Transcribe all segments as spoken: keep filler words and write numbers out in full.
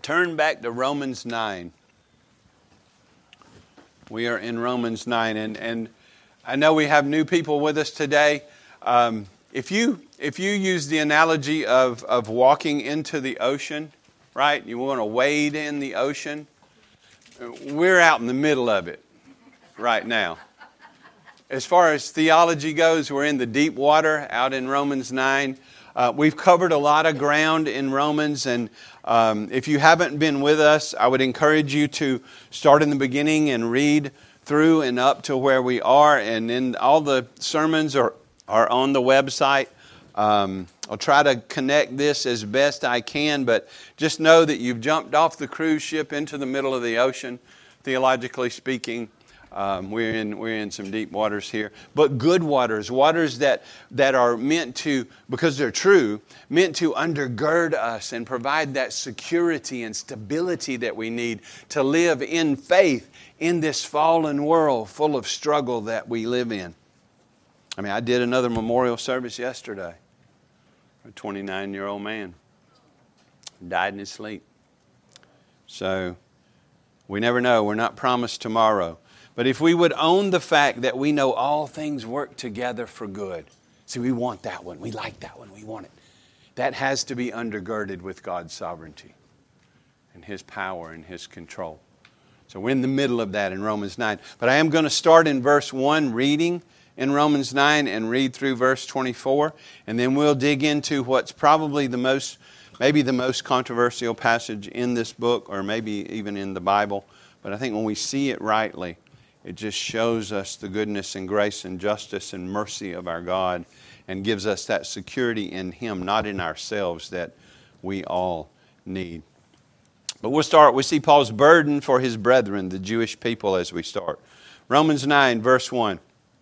Turn back to Romans nine. We are in Romans nine, and, and I know we have new people with us today. Um, if you if you use the analogy of, of walking into the ocean, right? You want to wade in the ocean. We're out in the middle of it right now. As far as theology goes, we're in the deep water out in Romans nine. Uh, we've covered a lot of ground in Romans, and um, if you haven't been with us, I would encourage you to start in the beginning and read through and up to where we are. And then all the sermons are, are on the website. Um, I'll try to connect this as best I can, but just know that you've jumped off the cruise ship into the middle of the ocean, theologically speaking. Um, we're in we're in some deep waters here, but good waters, waters that that are meant to, because they're true, meant to undergird us and provide that security and stability that we need to live in faith in this fallen world full of struggle that we live in. I mean, I did another memorial service yesterday. A twenty-nine-year-old man died in his sleep. So we never know. We're not promised tomorrow. But if we would own the fact that we know all things work together for good. See, we want that one. We like that one. We want it. That has to be undergirded with God's sovereignty and His power and His control. So we're in the middle of that in Romans nine. But I am going to start in verse one, reading in Romans nine, and read through verse twenty-four. And then we'll dig into what's probably the most, maybe the most controversial passage in this book, or maybe even in the Bible. But I think when we see it rightly, it just shows us the goodness and grace and justice and mercy of our God, and gives us that security in Him, not in ourselves, that we all need. But we'll start, we see Paul's burden for his brethren, the Jewish people, as we start. Romans nine, verse one.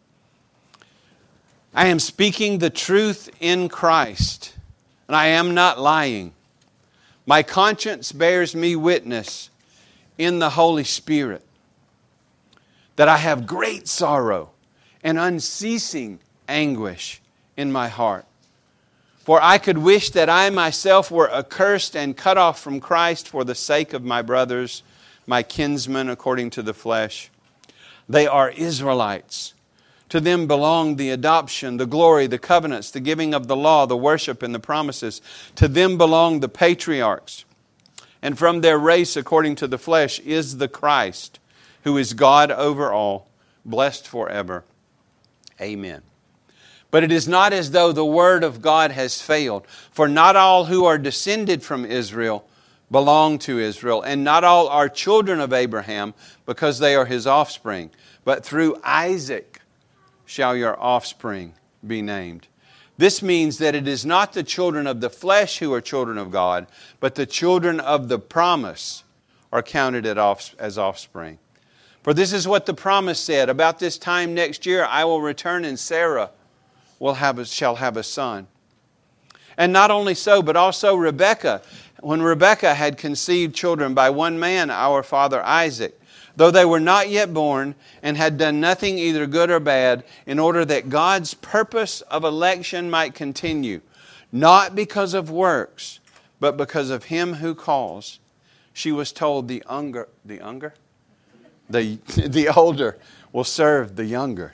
I am speaking the truth in Christ, and I am not lying. My conscience bears me witness in the Holy Spirit that I have great sorrow and unceasing anguish in my heart. For I could wish that I myself were accursed and cut off from Christ for the sake of my brothers, my kinsmen according to the flesh. They are Israelites. To them belong the adoption, the glory, the covenants, the giving of the law, the worship, and the promises. To them belong the patriarchs. And from their race according to the flesh is the Christ, who is God over all, blessed forever. Amen. But it is not as though the word of God has failed. For not all who are descended from Israel belong to Israel, and not all are children of Abraham, because they are his offspring. But through Isaac shall your offspring be named. This means that it is not the children of the flesh who are children of God, but the children of the promise are counted as offspring. For this is what the promise said, about this time next year I will return, and Sarah will have a, shall have a son. And not only so, but also Rebekah, when Rebekah had conceived children by one man, our father Isaac, though they were not yet born and had done nothing either good or bad, in order that God's purpose of election might continue, not because of works, but because of Him who calls. She was told the younger, the younger? The, the older will serve the younger.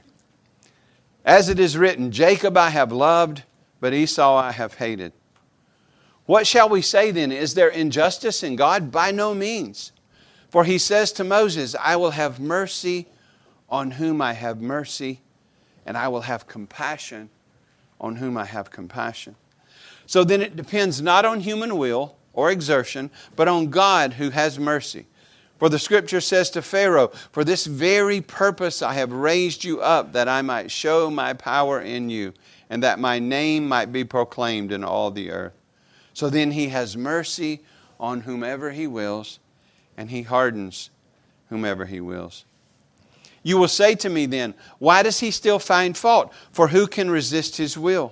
As it is written, Jacob I have loved, but Esau I have hated. What shall we say then? Is there injustice in God? By no means. For He says to Moses, I will have mercy on whom I have mercy, and I will have compassion on whom I have compassion. So then it depends not on human will or exertion, but on God who has mercy. For the Scripture says to Pharaoh, for this very purpose I have raised you up, that I might show my power in you, and that my name might be proclaimed in all the earth. So then He has mercy on whomever He wills, and He hardens whomever He wills. You will say to me then, why does He still find fault? For who can resist His will?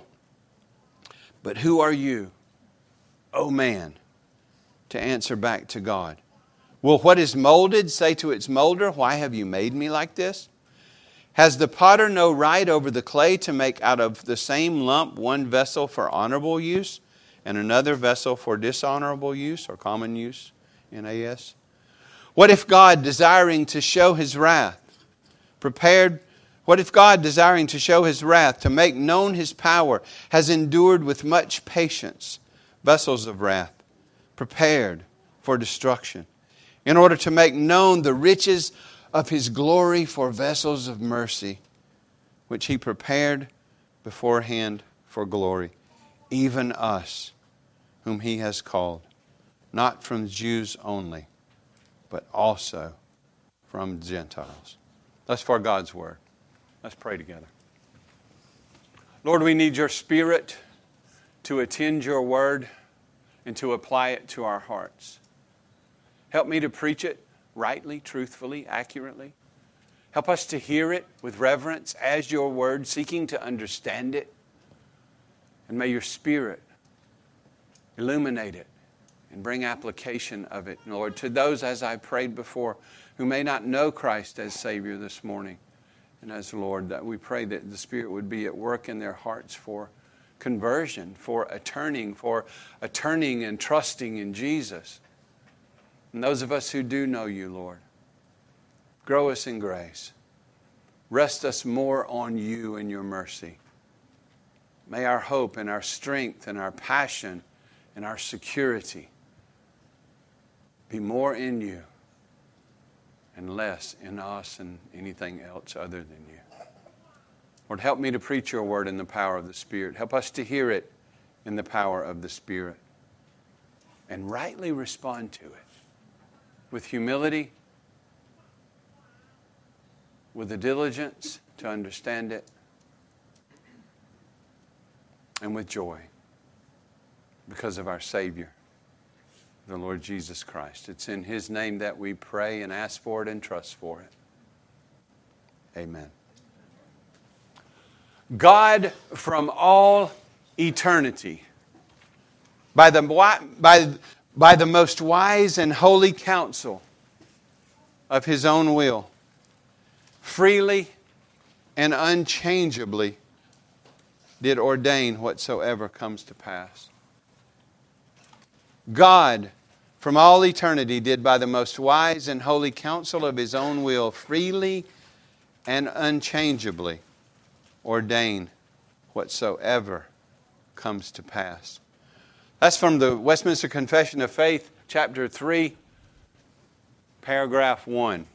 But who are you, O man, to answer back to God? Will what is molded say to its molder, why have you made me like this? Has the potter no right over the clay to make out of the same lump one vessel for honorable use and another vessel for dishonorable use or common use? N A S. What if God, desiring to show His wrath, prepared, what if God, desiring to show His wrath, to make known His power, has endured with much patience vessels of wrath, prepared for destruction, in order to make known the riches of His glory for vessels of mercy, which He prepared beforehand for glory, even us, whom He has called, not from Jews only, but also from Gentiles. That's for God's Word. Let's pray together. Lord, we need Your Spirit to attend Your Word and to apply it to our hearts. Help me to preach it rightly, truthfully, accurately. Help us to hear it with reverence as Your Word, seeking to understand it. And may Your Spirit illuminate it and bring application of it, Lord, to those, as I prayed before, who may not know Christ as Savior this morning. And as Lord, that we pray that the Spirit would be at work in their hearts for conversion, for a turning, for a turning and trusting in Jesus. And those of us who do know You, Lord, grow us in grace. Rest us more on You and Your mercy. May our hope and our strength and our passion and our security be more in You and less in us and anything else other than You. Lord, help me to preach Your Word in the power of the Spirit. Help us to hear it in the power of the Spirit and rightly respond to it with humility, with the diligence to understand it, and with joy because of our Savior, the Lord Jesus Christ. It's in His name that we pray and ask for it and trust for it. Amen. God from all eternity, by the, by, by the most wise and holy counsel of His own will, freely and unchangeably did ordain whatsoever comes to pass. God, from all eternity, did by the most wise and holy counsel of His own will, freely and unchangeably ordain whatsoever comes to pass. That's from the Westminster Confession of Faith, chapter three, paragraph one.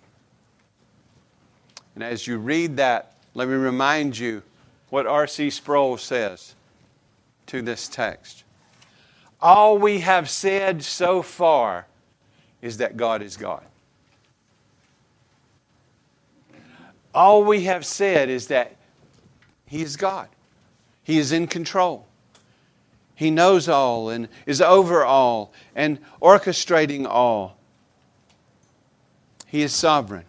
And as you read that, let me remind you what R C Sproul says to this text. All we have said so far is that God is God. All we have said is that He is God. He is in control. He knows all and is over all and orchestrating all. He is sovereign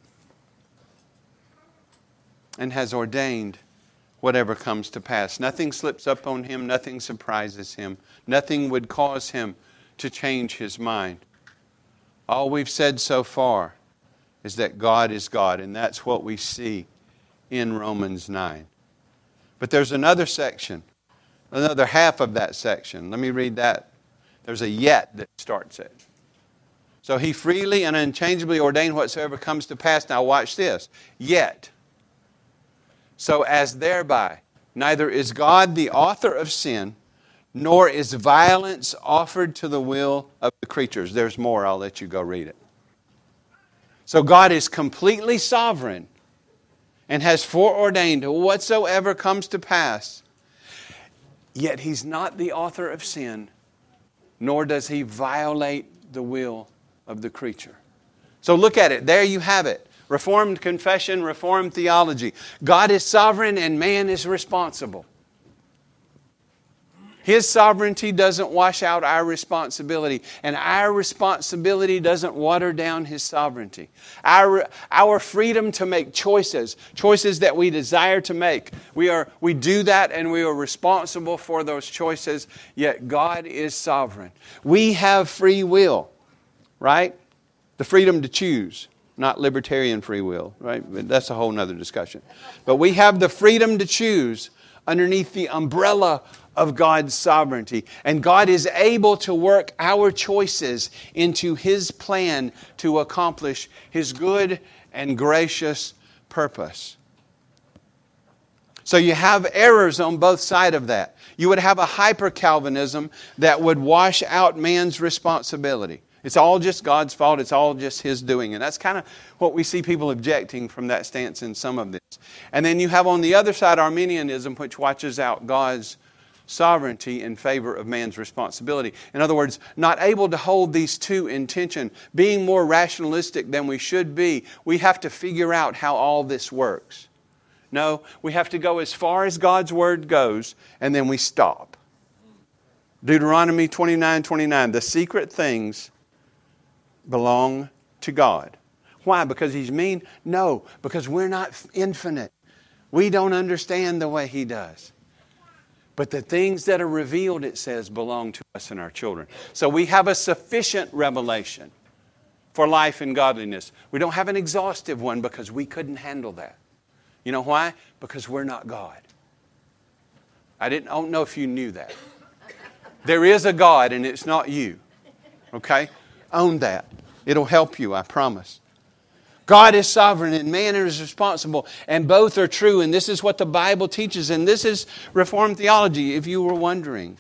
and has ordained whatever comes to pass. Nothing slips up on Him. Nothing surprises Him. Nothing would cause Him to change His mind. All we've said so far is that God is God, and that's what we see in Romans nine. But there's another section, another half of that section. Let me read that. There's a yet that starts it. So He freely and unchangeably ordained whatsoever comes to pass. Now watch this. Yet, so as thereby neither is God the author of sin, nor is violence offered to the will of the creatures. There's more. I'll let you go read it. So God is completely sovereign and has foreordained whatsoever comes to pass. Yet He's not the author of sin, nor does He violate the will of the creature. So look at it. There you have it. Reformed confession, Reformed theology. God is sovereign and man is responsible. His sovereignty doesn't wash out our responsibility, and our responsibility doesn't water down His sovereignty. Our, our freedom to make choices, choices that we desire to make, we are we do that and we are responsible for those choices, yet God is sovereign. We have free will, right? The freedom to choose. Not libertarian free will, right? That's a whole other discussion. But we have the freedom to choose underneath the umbrella of God's sovereignty. And God is able to work our choices into His plan to accomplish His good and gracious purpose. So you have errors on both sides of that. You would have a hyper-Calvinism that would wash out man's responsibility. It's all just God's fault. It's all just His doing. And that's kind of what we see people objecting from that stance in some of this. And then you have on the other side Arminianism, which watches out God's sovereignty in favor of man's responsibility. In other words, not able to hold these two in tension, being more rationalistic than we should be. We have to figure out how all this works. No, we have to go as far as God's Word goes, and then we stop. Deuteronomy twenty-nine twenty-nine, the secret things belong to God. Why? Because He's mean? No, because we're not infinite. We don't understand the way He does. But the things that are revealed, it says, belong to us and our children. So we have a sufficient revelation for life and godliness. We don't have an exhaustive one because we couldn't handle that. You know why? Because we're not God. I didn't I don't know if you knew that. There is a God and it's not you. Okay? Own that. It'll help you, I promise. God is sovereign and man is responsible, and both are true, and this is what the Bible teaches, and this is Reformed theology, if you were wondering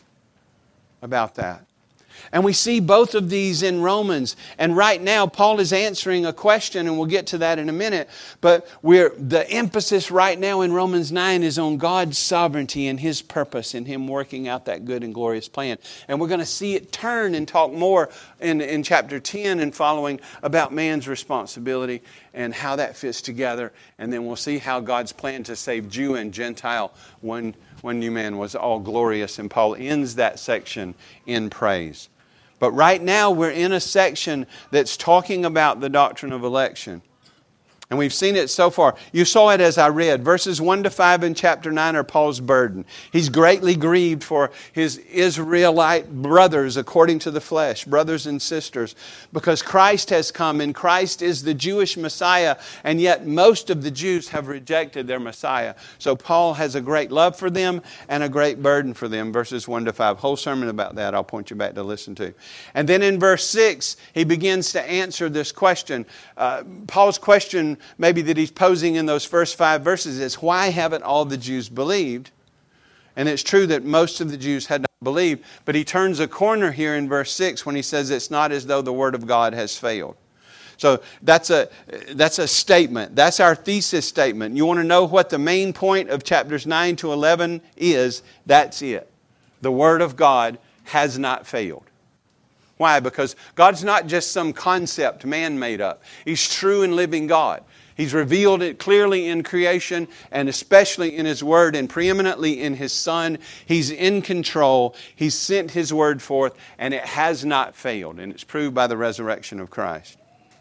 about that. And we see both of these in Romans. And right now, Paul is answering a question, and we'll get to that in a minute. But we're the emphasis right now in Romans nine is on God's sovereignty and His purpose in Him working out that good and glorious plan. And we're going to see it turn and talk more in, in chapter ten and following about man's responsibility and how that fits together. And then we'll see how God's plan to save Jew and Gentile one, one new man was all glorious. And Paul ends that section in praise. But right now we're in a section that's talking about the doctrine of election. And we've seen it so far. You saw it as I read. Verses one to five in chapter nine are Paul's burden. He's greatly grieved for his Israelite brothers according to the flesh, brothers and sisters, because Christ has come and Christ is the Jewish Messiah, and yet most of the Jews have rejected their Messiah. So Paul has a great love for them and a great burden for them, verses one to five. Whole sermon about that I'll point you back to listen to. And then in verse six, he begins to answer this question. Uh, Paul's question maybe that he's posing in those first five verses is, why haven't all the Jews believed? And it's true that most of the Jews had not believed, but he turns a corner here in verse six when he says it's not as though the Word of God has failed. So that's a, that's a statement. That's our thesis statement. You want to know what the main point of chapters nine to eleven is? That's it. The Word of God has not failed. Why? Because God's not just some concept man made up. He's true and living God. He's revealed it clearly in creation and especially in His Word and preeminently in His Son. He's in control. He's sent His Word forth and it has not failed. And it's proved by the resurrection of Christ.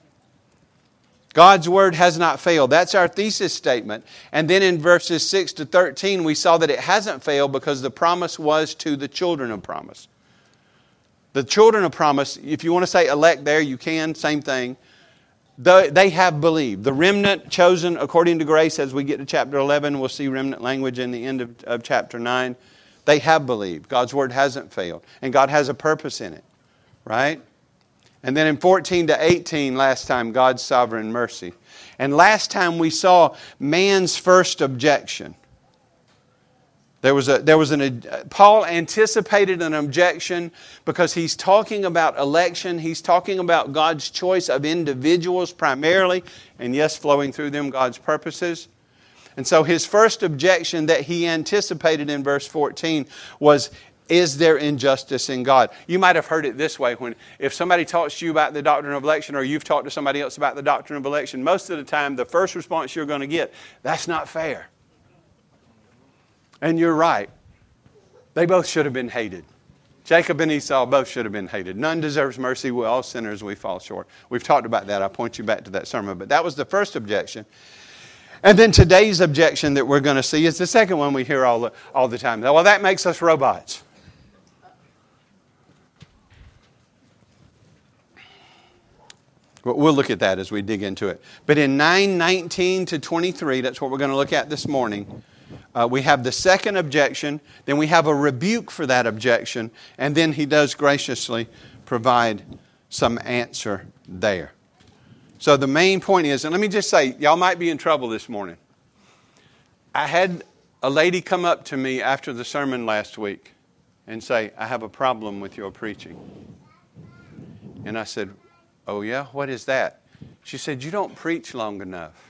God's Word has not failed. That's our thesis statement. And then in verses six to thirteen we saw that it hasn't failed because the promise was to the children of promise. The children of promise, if you want to say elect there, you can, same thing. They have believed. The remnant chosen according to grace, as we get to chapter eleven, we'll see remnant language in the end of, of chapter nine. They have believed. God's Word hasn't failed. And God has a purpose in it. Right? And then in fourteen to eighteen, last time, God's sovereign mercy. And last time we saw man's first objection. There was a there was an Paul anticipated an objection because he's talking about election. He's talking about God's choice of individuals primarily, and yes, flowing through them God's purposes. And so his first objection that he anticipated in verse fourteen was, is there injustice in God? You might have heard it this way when if somebody talks to you about the doctrine of election or you've talked to somebody else about the doctrine of election, most of the time the first response you're going to get, that's not fair. And you're right. They both should have been hated. Jacob and Esau both should have been hated. None deserves mercy. We're all sinners. We fall short. We've talked about that. I'll point you back to that sermon. But that was the first objection. And then today's objection that we're going to see is the second one we hear all the, all the time. Well, that makes us robots. But we'll look at that as we dig into it. But in nine nineteen to twenty-three, that's what we're going to look at this morning. Uh, we have the second objection, then we have a rebuke for that objection, and then he does graciously provide some answer there. So the main point is, and let me just say, y'all might be in trouble this morning. I had a lady come up to me after the sermon last week and say, I have a problem with your preaching. And I said, oh yeah, what is that? She said, you don't preach long enough.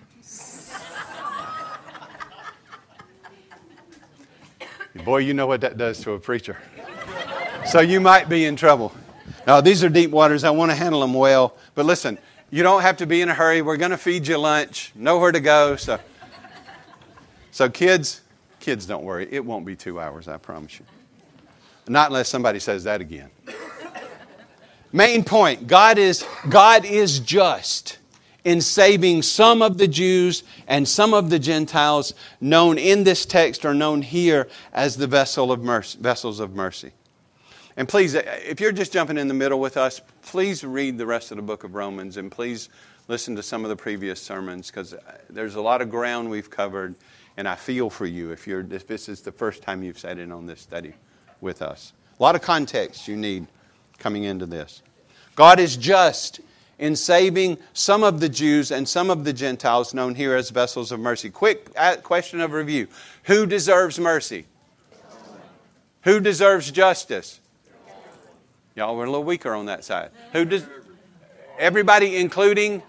Boy, you know what that does to a preacher. So you might be in trouble. Now, these are deep waters. I want to handle them well. But listen, you don't have to be in a hurry. We're going to feed you lunch. Nowhere to go. So, so kids, kids, don't worry. It won't be two hours, I promise you. Not unless somebody says that again. Main point, God is, God is just in saving some of the Jews and some of the Gentiles known in this text or known here as the vessel of mercy, vessels of mercy. And please, if you're just jumping in the middle with us, please read the rest of the book of Romans and please listen to some of the previous sermons because there's a lot of ground we've covered and I feel for you if, you're, if this is the first time you've sat in on this study with us. A lot of context you need coming into this. God is just in saving some of the Jews and some of the Gentiles known here as vessels of mercy. Quick question of review. Who deserves mercy? Who deserves justice? Y'all were a little weaker on that side. Who does? Everybody, including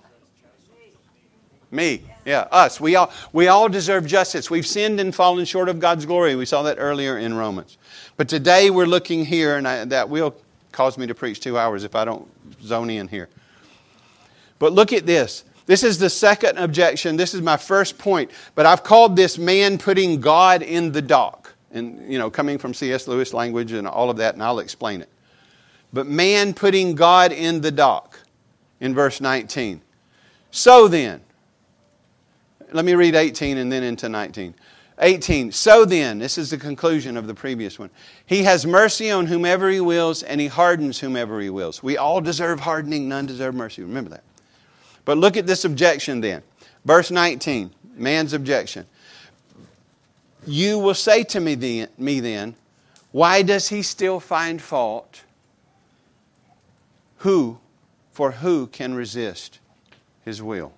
me. Yeah, us. We all, we all deserve justice. We've sinned and fallen short of God's glory. We saw that earlier in Romans. But today we're looking here, and I, that will cause me to preach two hours if I don't zone in here. But look at this. This is the second objection. This is my first point. But I've called this man putting God in the dock. And, you know, coming from C S Lewis language and all of that, and I'll explain it. But man putting God in the dock in verse nineteen. So then, let me read eighteen and then into nineteen. eighteen, so then, this is the conclusion of the previous one. He has mercy on whomever He wills, and He hardens whomever He wills. We all deserve hardening, none deserve mercy. Remember that. But look at this objection then. Verse nineteen, man's objection. You will say to me then, me then, why does He still find fault? Who, for who can resist His will?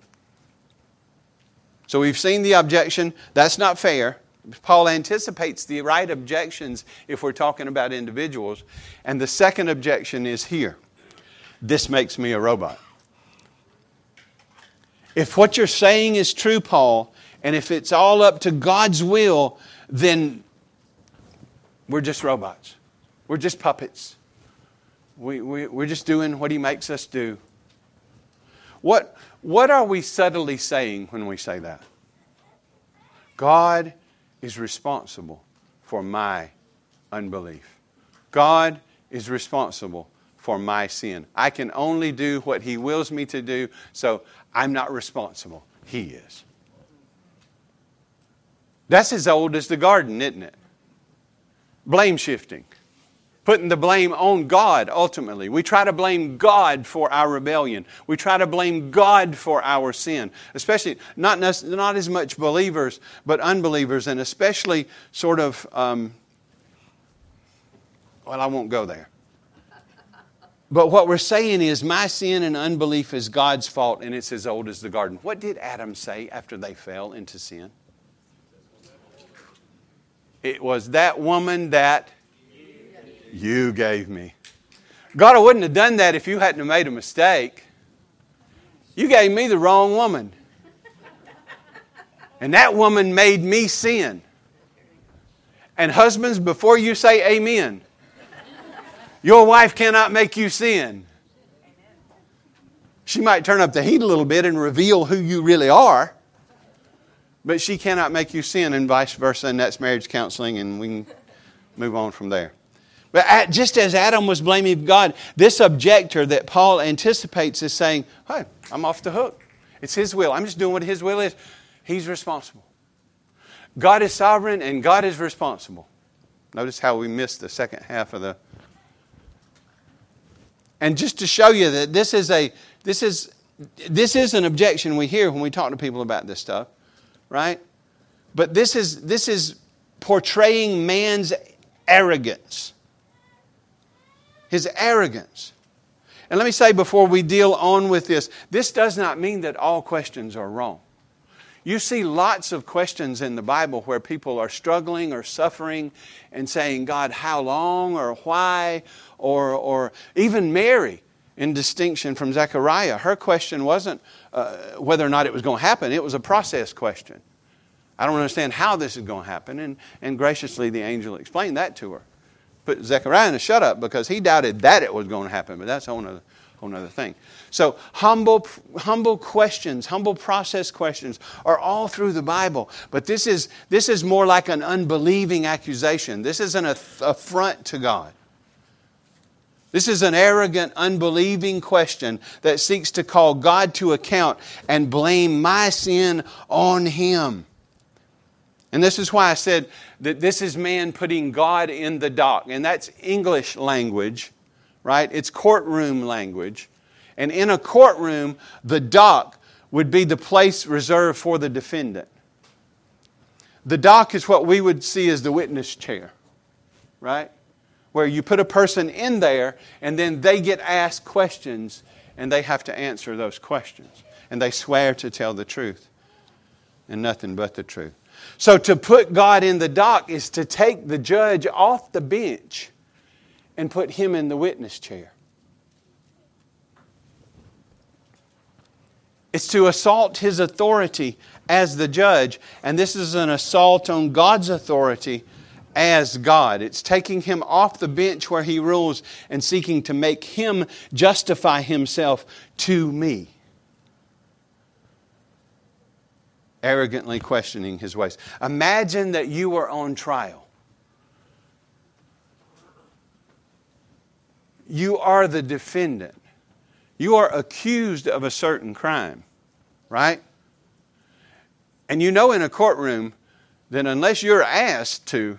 So we've seen the objection. That's not fair. Paul anticipates the right objections if we're talking about individuals. And the second objection is here. This makes me a robot. If what you're saying is true, Paul, and if it's all up to God's will, then we're just robots. We're just puppets. We, we, we're just doing what He makes us do. What, what are we subtly saying when we say that? God is responsible for my unbelief. God is responsible for my sin. I can only do what He wills me to do, so I'm not responsible. He is. That's as old as the garden, isn't it? Blame shifting. Putting the blame on God, ultimately. We try to blame God for our rebellion. We try to blame God for our sin. Especially, not, not as much believers, but unbelievers. And especially sort of, um, well, I won't go there. But what we're saying is my sin and unbelief is God's fault, and it's as old as the garden. What did Adam say after they fell into sin? It was that woman that you gave me. God, I wouldn't have done that if you hadn't have made a mistake. You gave me the wrong woman. And that woman made me sin. And husbands, before you say amen, your wife cannot make you sin. She might turn up the heat a little bit and reveal who you really are. But she cannot make you sin, and vice versa, and that's marriage counseling, and we can move on from there. But just as Adam was blaming God, this objector that Paul anticipates is saying, hey, I'm off the hook. It's His will. I'm just doing what His will is. He's responsible. God is sovereign and God is responsible. Notice how we missed the second half of the... And just to show you that this is a this is this is an objection we hear when we talk to people about this stuff, right? But this is this is portraying man's arrogance. His arrogance. And let me say before we deal on with this, this does not mean that all questions are wrong. You see lots of questions in the Bible where people are struggling or suffering and saying, God, how long or why? Or, or even Mary, in distinction from Zechariah, her question wasn't uh, whether or not it was going to happen. It was a process question. I don't understand how this is going to happen. And, and graciously the angel explained that to her. Put Zechariah in a shut up because he doubted that it was going to happen. But that's a whole other, whole other thing. So humble, humble questions, humble process questions are all through the Bible. But this is, this is more like an unbelieving accusation. This is an affront to God. This is an arrogant, unbelieving question that seeks to call God to account and blame my sin on Him. And this is why I said that this is man putting God in the dock. And that's English language, right? It's courtroom language. And in a courtroom, the dock would be the place reserved for the defendant. The dock is what we would see as the witness chair, right? Where you put a person in there and then they get asked questions and they have to answer those questions. And they swear to tell the truth and nothing but the truth. So to put God in the dock is to take the judge off the bench and put him in the witness chair. It's to assault his authority as the judge, and this is an assault on God's authority as God. It's taking him off the bench where he rules and seeking to make him justify himself to me. Arrogantly questioning his ways. Imagine that you were on trial. You are the defendant. You are accused of a certain crime, right? And you know in a courtroom that unless you're asked to,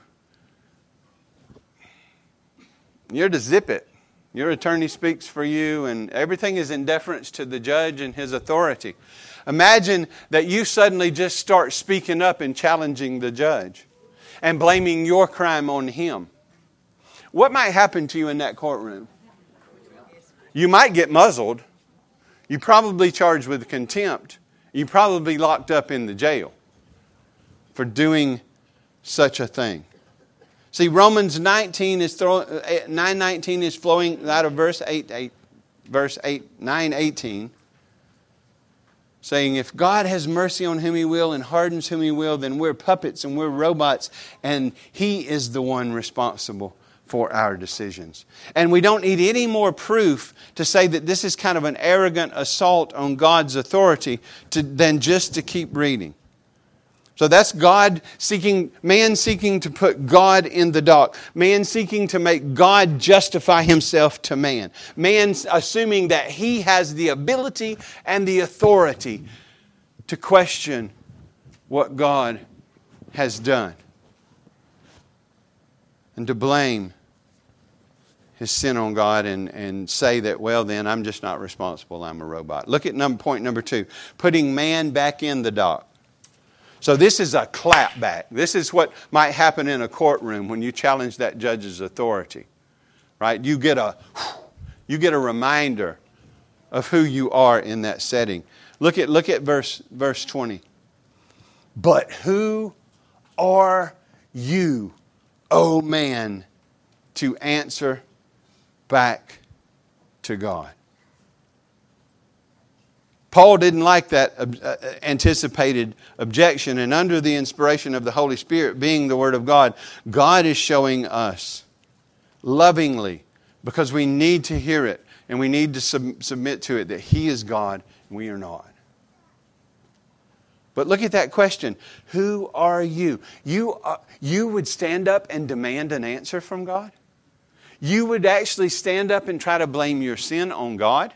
you're to zip it. Your attorney speaks for you and everything is in deference to the judge and his authority. Imagine that you suddenly just start speaking up and challenging the judge and blaming your crime on him. What might happen to you in that courtroom? You might get muzzled. You probably charged with contempt. You probably locked up in the jail for doing such a thing. See, Romans nineteen is throw, nine nineteen is flowing out of verse eight, eight verse eight, nine eighteen. Saying, if God has mercy on whom He will and hardens whom He will, then we're puppets and we're robots, and He is the one responsible for our decisions. And we don't need any more proof to say that this is kind of an arrogant assault on God's authority to, than just to keep reading. So that's God seeking, man seeking to put God in the dock. Man seeking to make God justify himself to man. Man assuming that he has the ability and the authority to question what God has done. And to blame his sin on God and, and say that, well then, I'm just not responsible, I'm a robot. Look at number, point number two. Putting man back in the dock. So this is a clapback. This is what might happen in a courtroom when you challenge that judge's authority. Right? You get a you get a reminder of who you are in that setting. Look at look at verse verse twenty. But who are you, O man, to answer back to God? Paul didn't like that uh, anticipated objection, and under the inspiration of the Holy Spirit being the Word of God, God is showing us lovingly, because we need to hear it and we need to sub- submit to it, that He is God and we are not. But look at that question. Who are you? You, are, you would stand up and demand an answer from God? You would actually stand up and try to blame your sin on God?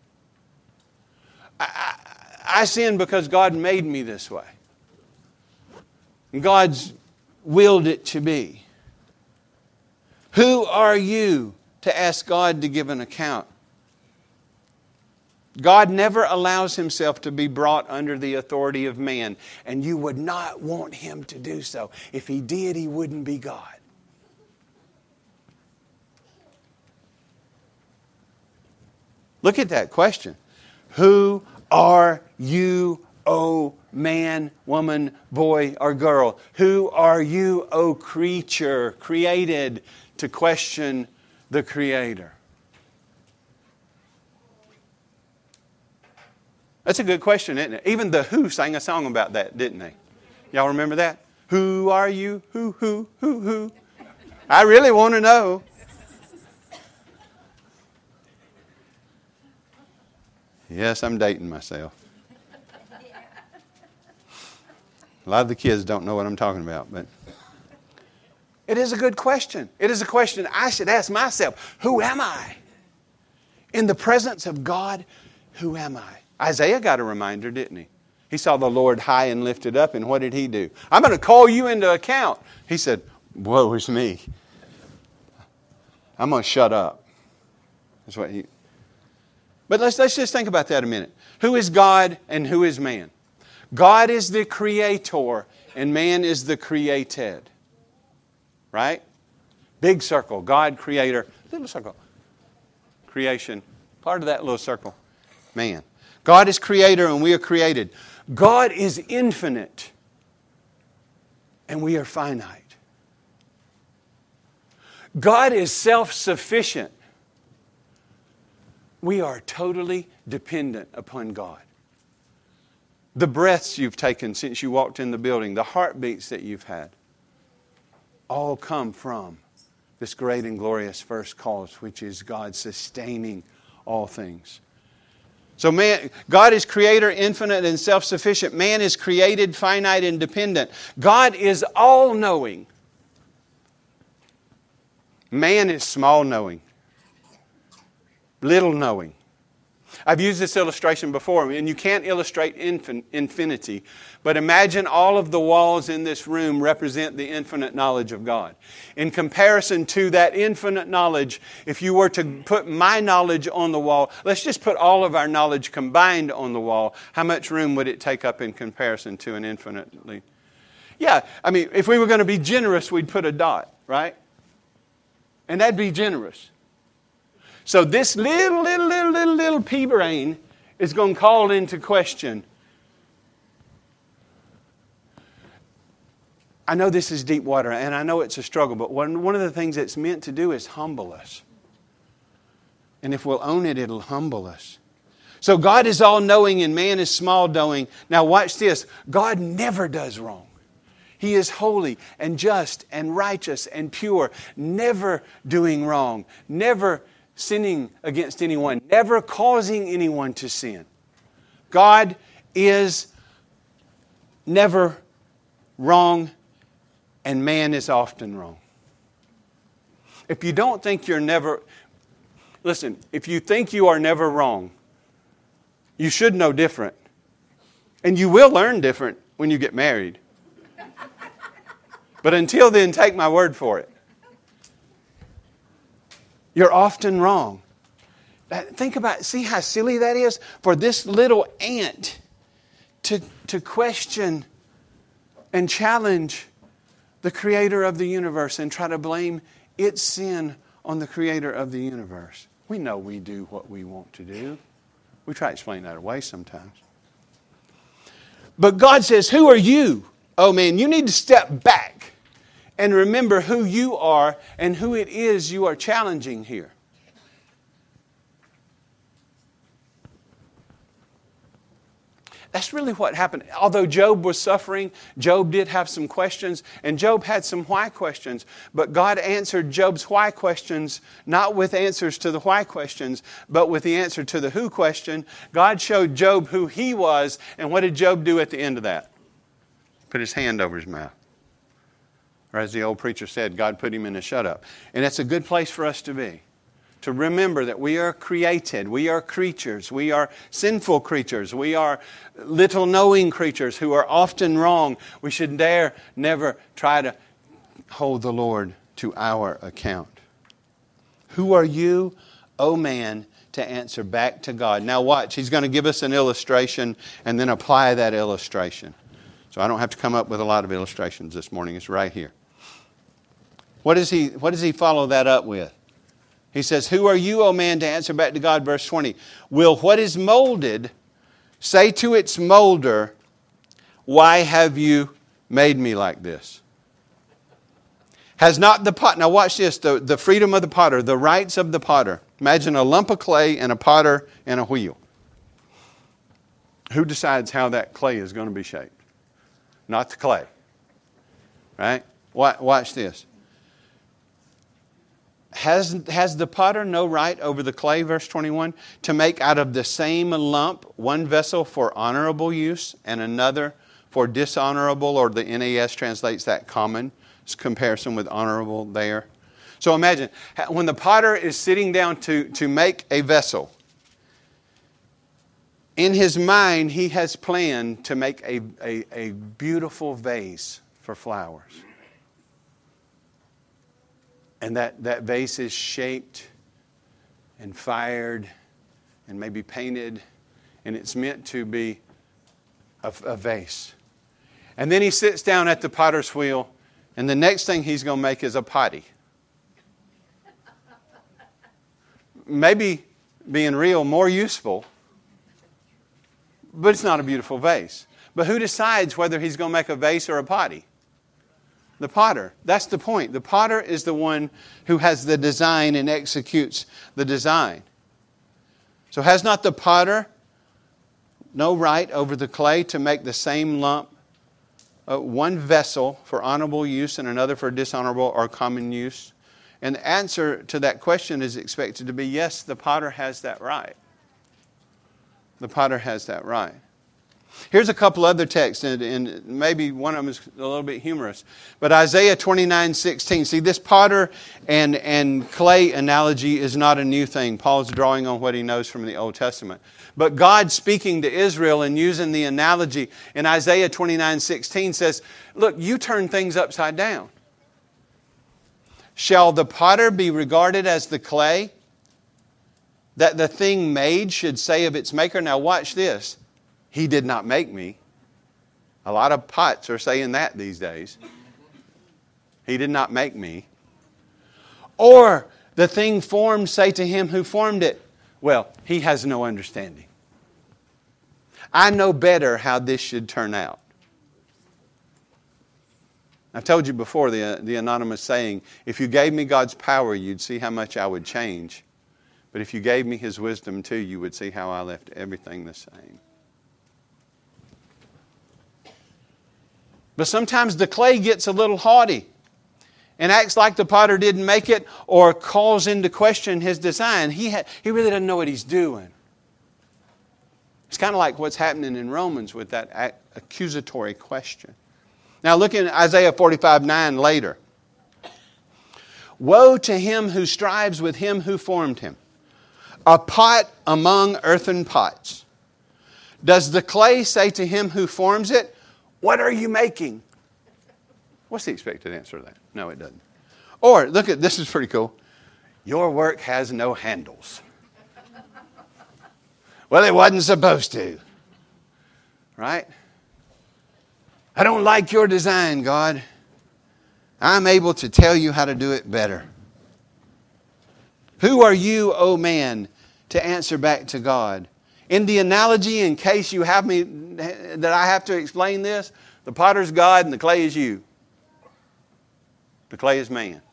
I, I sin because God made me this way. And God's willed it to be. Who are you to ask God to give an account? God never allows himself to be brought under the authority of man, and you would not want him to do so. If he did, he wouldn't be God. Look at that question. Who are you, O man, woman, boy, or girl? Who are you, O creature, created to question the Creator? That's a good question, isn't it? Even the Who sang a song about that, didn't they? Y'all remember that? Who are you? Who, who, who, who? I really want to know. Yes, I'm dating myself. A lot of the kids don't know what I'm talking about, but it is a good question. It is a question I should ask myself. Who am I? In the presence of God, who am I? Isaiah got a reminder, didn't he? He saw the Lord high and lifted up, and what did he do? I'm going to call you into account. He said, woe is me. I'm going to shut up. That's what he... But let's, let's just think about that a minute. Who is God and who is man? God is the creator and man is the created. Right? Big circle. God, creator. Little circle. Creation. Part of that little circle. Man. God is creator and we are created. God is infinite and we are finite. God is self-sufficient. We are totally dependent upon God. The breaths you've taken since you walked in the building, the heartbeats that you've had, all come from this great and glorious first cause, which is God sustaining all things. So man, God is creator, infinite, and self-sufficient. Man is created, finite, and dependent. God is all-knowing. Man is small-knowing. Little-knowing. I've used this illustration before, and you can't illustrate infin- infinity, but imagine all of the walls in this room represent the infinite knowledge of God. In comparison to that infinite knowledge, if you were to put my knowledge on the wall, let's just put all of our knowledge combined on the wall, how much room would it take up in comparison to an infinitely? Yeah, I mean, if we were going to be generous, we'd put a dot, right? And that'd be generous. So this little, little, little, little, little pea brain is going to call into question. I know this is deep water, and I know it's a struggle, but one, one of the things it's meant to do is humble us. And if we'll own it, it'll humble us. So God is all-knowing and man is small-knowing. Now watch this. God never does wrong. He is holy and just and righteous and pure, never doing wrong, never sinning against anyone, never causing anyone to sin. God is never wrong, and man is often wrong. If you don't think you're never... Listen, if you think you are never wrong, you should know different. And you will learn different when you get married. But until then, take my word for it. You're often wrong. Think about, see how silly that is? For this little ant to, to question and challenge the creator of the universe and try to blame its sin on the creator of the universe. We know we do what we want to do. We try to explain that away sometimes. But God says, who are you? Oh man, you need to step back and remember who you are and who it is you are challenging here. That's really what happened. Although Job was suffering, Job did have some questions, and Job had some why questions. But God answered Job's why questions, not with answers to the why questions, but with the answer to the who question. God showed Job who he was, and what did Job do at the end of that? Put his hand over his mouth. Or as the old preacher said, God put him in a shut-up. And that's a good place for us to be. To remember that we are created, we are creatures, we are sinful creatures, we are little knowing creatures who are often wrong. We should dare never try to hold the Lord to our account. Who are you, O man, to answer back to God. Now watch, he's going to give us an illustration and then apply that illustration. So I don't have to come up with a lot of illustrations this morning. It's right here. What does he, what does he follow that up with? He says, who are you, O man, to answer back to God? Verse twenty. Will what is molded say to its molder, why have you made me like this? Has not the pot, now watch this, the, the freedom of the potter, the rights of the potter. Imagine a lump of clay and a potter and a wheel. Who decides how that clay is going to be shaped? Not the clay. Right? Watch this. Has, has the potter no right over the clay, verse twenty-one, to make out of the same lump one vessel for honorable use and another for dishonorable, or the N A S translates that common? It's comparison with honorable there. So imagine, when the potter is sitting down to, to make a vessel, in his mind he has planned to make a, a, a beautiful vase for flowers. And that, that vase is shaped and fired and maybe painted, and it's meant to be a, a vase. And then he sits down at the potter's wheel, and the next thing he's going to make is a potty. Maybe, being real, more useful, but it's not a beautiful vase. But who decides whether he's going to make a vase or a potty? The potter. That's the point. The potter is the one who has the design and executes the design. So has not the potter no right over the clay to make the same lump, uh, one vessel for honorable use and another for dishonorable or common use? And the answer to that question is expected to be yes, the potter has that right. The potter has that right. Here's a couple other texts, and, and maybe one of them is a little bit humorous. But Isaiah twenty-nine sixteen. See, this potter and, and clay analogy is not a new thing. Paul's drawing on what he knows from the Old Testament. But God speaking to Israel and using the analogy in Isaiah twenty-nine sixteen says, look, you turn things upside down. Shall the potter be regarded as the clay, that the thing made should say of its maker? Now watch this. He did not make me. A lot of pots are saying that these days. He did not make me. Or the thing formed say to him who formed it, well, he has no understanding. I know better how this should turn out. I've told you before the, the anonymous saying, if you gave me God's power, you'd see how much I would change. But if you gave me His wisdom too, you would see how I left everything the same. But sometimes the clay gets a little haughty and acts like the potter didn't make it, or calls into question his design. He, ha- he really doesn't know what he's doing. It's kind of like what's happening in Romans with that ac- accusatory question. Now look in Isaiah forty-five nine later. Woe to him who strives with him who formed him, a pot among earthen pots. Does the clay say to him who forms it, what are you making? What's the expected answer to that? No, it doesn't. Or, look at, this is pretty cool. Your work has no handles. Well, it wasn't supposed to. Right? I don't like your design, God. I'm able to tell you how to do it better. Who are you, O man, to answer back to God? In the analogy, in case you have me, that I have to explain this, the potter's God and the clay is you. The clay is man.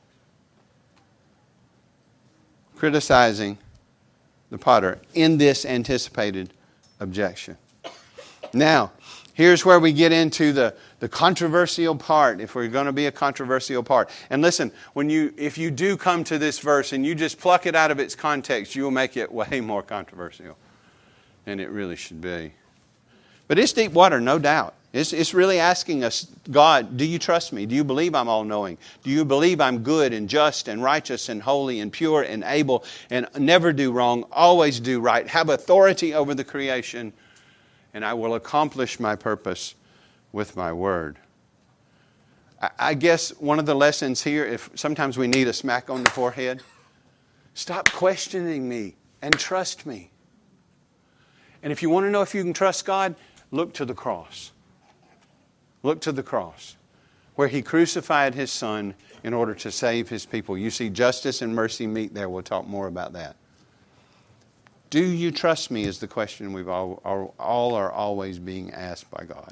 Criticizing the potter in this anticipated objection. Now, here's where we get into the, the controversial part, if we're going to be a controversial part. And listen, when you if you do come to this verse and you just pluck it out of its context, you will make it way more controversial than it really should be. But it's deep water, no doubt. It's, it's really asking us, God, do you trust me? Do you believe I'm all-knowing? Do you believe I'm good and just and righteous and holy and pure and able and never do wrong, always do right, have authority over the creation, and I will accomplish my purpose with my word? I, I guess one of the lessons here, if sometimes we need a smack on the forehead, stop questioning me. and trust me. And if you want to know if you can trust God, look to the cross. Look to the cross, where He crucified His Son in order to save His people. You see justice and mercy meet there. We'll talk more about that. Do you trust me is the question we've all, all are always being asked by God.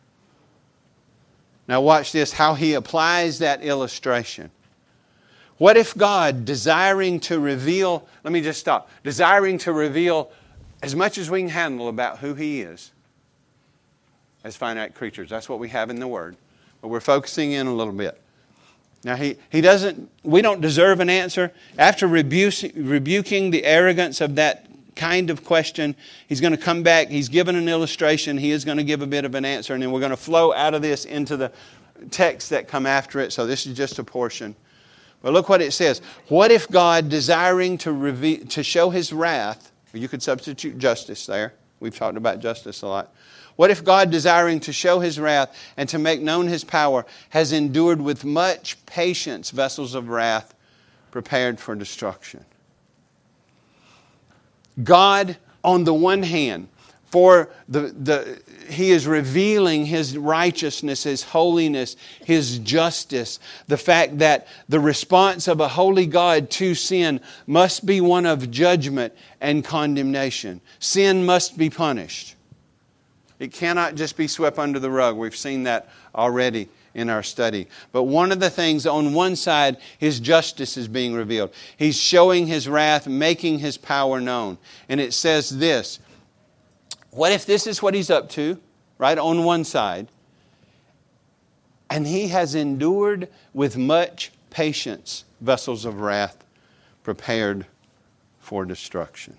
Now watch this, how He applies that illustration. What if God, desiring to reveal, let me just stop, desiring to reveal as much as we can handle about who He is as finite creatures. That's what we have in the Word. But we're focusing in a little bit. Now, he, he doesn't, we don't deserve an answer. After rebu- rebuking the arrogance of that kind of question, He's going to come back. He's given an illustration. He is going to give a bit of an answer. And then we're going to flow out of this into the texts that come after it. So this is just a portion. But look what it says. What if God, desiring to reveal, to show His wrath, you could substitute justice there. We've talked about justice a lot. What if God, desiring to show His wrath and to make known His power, has endured with much patience vessels of wrath prepared for destruction? God, on the one hand, for the, the He is revealing His righteousness, His holiness, His justice. The fact that the response of a holy God to sin must be one of judgment and condemnation. Sin must be punished. It cannot just be swept under the rug. We've seen that already in our study. But one of the things, on one side, His justice is being revealed. He's showing His wrath, making His power known. And it says this, what if this is what He's up to, right, on one side, and He has endured with much patience vessels of wrath prepared for destruction?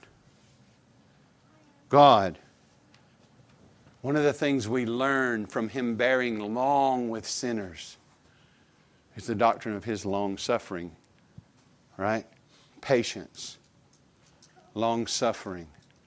God, one of the things we learn from Him bearing long with sinners is the doctrine of His long suffering, right? Patience, long suffering.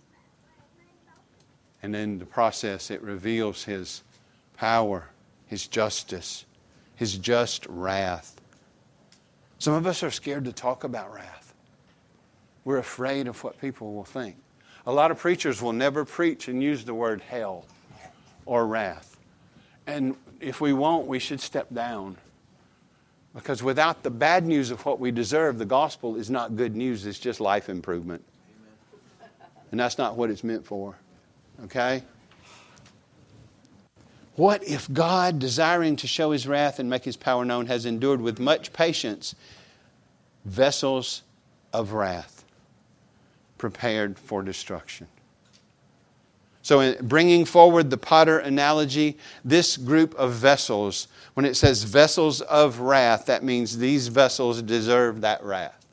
And in the process, it reveals His power, His justice, His just wrath. Some of us are scared to talk about wrath. We're afraid of what people will think. A lot of preachers will never preach and use the word hell or wrath. And if we won't, we should step down. Because without the bad news of what we deserve, the gospel is not good news. It's just life improvement. Amen. And that's not what it's meant for. Okay? What if God, desiring to show His wrath and make His power known, has endured with much patience vessels of wrath prepared for destruction? So in bringing forward the potter analogy, this group of vessels, when it says vessels of wrath, that means these vessels deserve that wrath.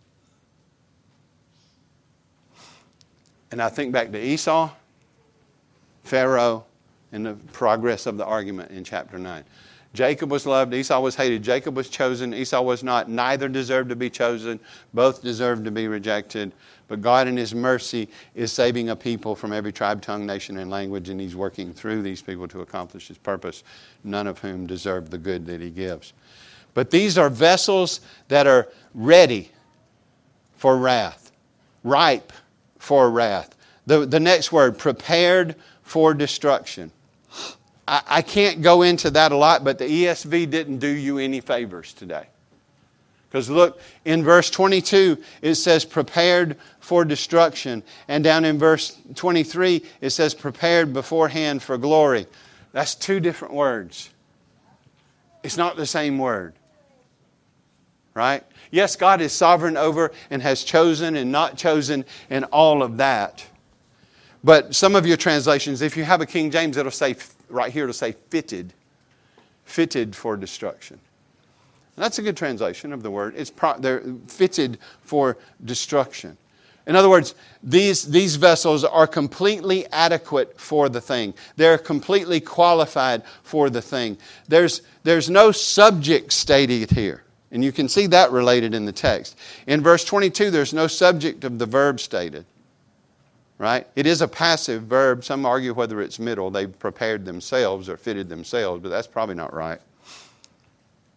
And I think back to Esau, Pharaoh, and the progress of the argument in chapter nine. Jacob was loved, Esau was hated. Jacob was chosen, Esau was not. Neither deserved to be chosen. Both deserved to be rejected. But God in His mercy is saving a people from every tribe, tongue, nation, and language, and He's working through these people to accomplish His purpose, none of whom deserve the good that He gives. But these are vessels that are ready for wrath, ripe for wrath. The, the next word, prepared for destruction. I, I can't go into that a lot, but the E S V didn't do you any favors today. Because look, in verse twenty-two, it says prepared for destruction. And down in verse twenty-three, it says prepared beforehand for glory. That's two different words. It's not the same word. Right? Yes, God is sovereign over and has chosen and not chosen and all of that. But some of your translations, if you have a King James, it'll say, right here, it'll say fitted. Fitted for destruction. That's a good translation of the word. It's pro- they're fitted for destruction. In other words, these, these vessels are completely adequate for the thing. They're completely qualified for the thing. There's, there's no subject stated here. And you can see that related in the text. In verse twenty-two, there's no subject of the verb stated. Right? It is a passive verb. Some argue whether it's middle. They've prepared themselves or fitted themselves, but that's probably not right.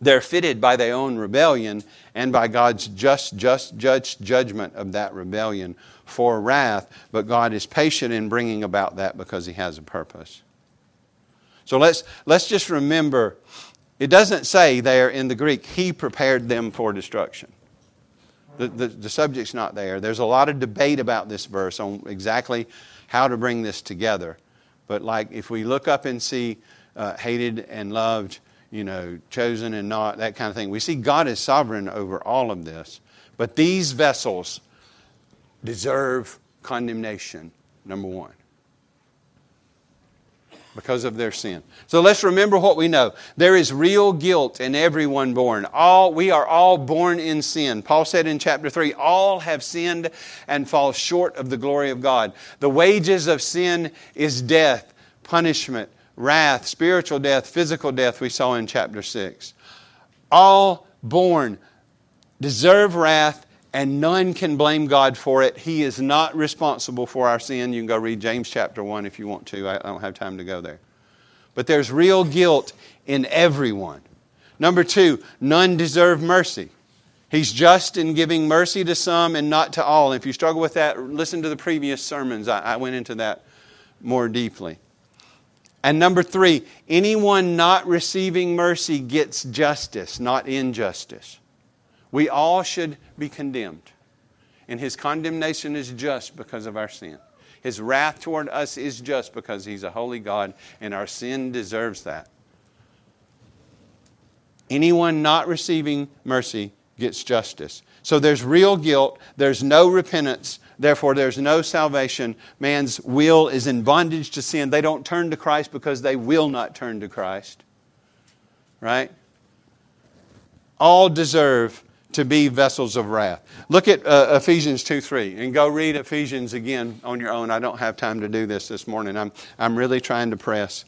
They're fitted by their own rebellion and by God's just, just judge, judgment of that rebellion for wrath. But God is patient in bringing about that because He has a purpose. So let's, let's just remember, it doesn't say there in the Greek, He prepared them for destruction. The, the, the subject's not there. There's a lot of debate about this verse on exactly how to bring this together. But like if we look up and see uh, hated and loved, you know, chosen and not, that kind of thing, we see God is sovereign over all of this. But these vessels deserve condemnation, number one, because of their sin. So let's remember what we know. There is real guilt in everyone born. All we are all born in sin. Paul said in chapter three, all have sinned and fall short of the glory of God. The wages of sin is death, punishment, wrath, spiritual death, physical death, we saw in chapter six. All born deserve wrath, and none can blame God for it. He is not responsible for our sin. You can go read James chapter one if you want to. I don't have time to go there. But there's real guilt in everyone. Number two, none deserve mercy. He's just in giving mercy to some and not to all. If you struggle with that, listen to the previous sermons. I, I went into that more deeply. And number three, anyone not receiving mercy gets justice, not injustice. We all should be condemned. And His condemnation is just because of our sin. His wrath toward us is just because He's a holy God and our sin deserves that. Anyone not receiving mercy gets justice. So there's real guilt. There's no repentance. Therefore, there's no salvation. Man's will is in bondage to sin. They don't turn to Christ because they will not turn to Christ. Right? All deserve to be vessels of wrath. Look at uh, Ephesians two three and go read Ephesians again on your own. I don't have time to do this this morning. I'm, I'm really trying to press.